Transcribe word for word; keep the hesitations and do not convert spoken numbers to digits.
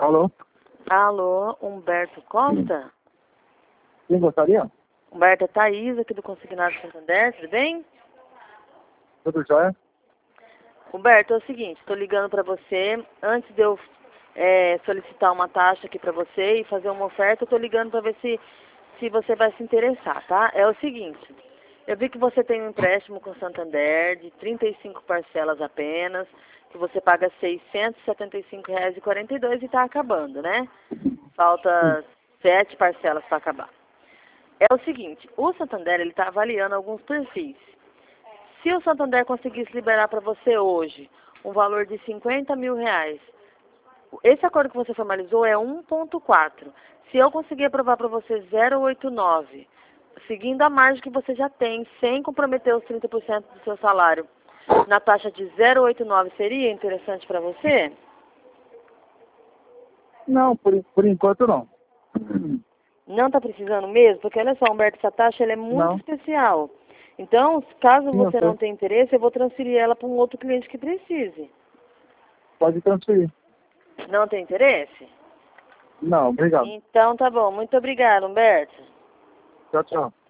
Alô? Alô, Humberto Costa? Quem gostaria? Humberto, é Thaís, aqui do Consignado Santander, tudo bem? Tudo jóia? Humberto, é o seguinte, estou ligando para você, antes de eu é, solicitar uma taxa aqui para você e fazer uma oferta, eu estou ligando para ver se, se você vai se interessar, tá? É o seguinte, eu vi que você tem um empréstimo com o Santander de trinta e cinco parcelas apenas, que você paga seiscentos e setenta e cinco reais e quarenta e dois centavos e está acabando, né? Falta sete parcelas para acabar. É o seguinte, o Santander ele está avaliando alguns perfis. Se o Santander conseguisse liberar para você hoje um valor de cinquenta mil reais, esse acordo que você formalizou é um ponto quatro. Se eu conseguir aprovar para você zero vírgula oitenta e nove, seguindo a margem que você já tem, sem comprometer os trinta por cento do seu salário, na taxa de zero vírgula oitenta e nove, seria interessante para você? Não, por, por enquanto não. Não está precisando mesmo? Porque olha só, Humberto, essa taxa ela é muito Não. especial. Então, caso Sim, eu você sei. não tenha interesse, eu vou transferir ela para um outro cliente que precise. Pode transferir. Não tem interesse? Não, obrigado. Então tá bom. Muito obrigada, Humberto. Tchau, tchau.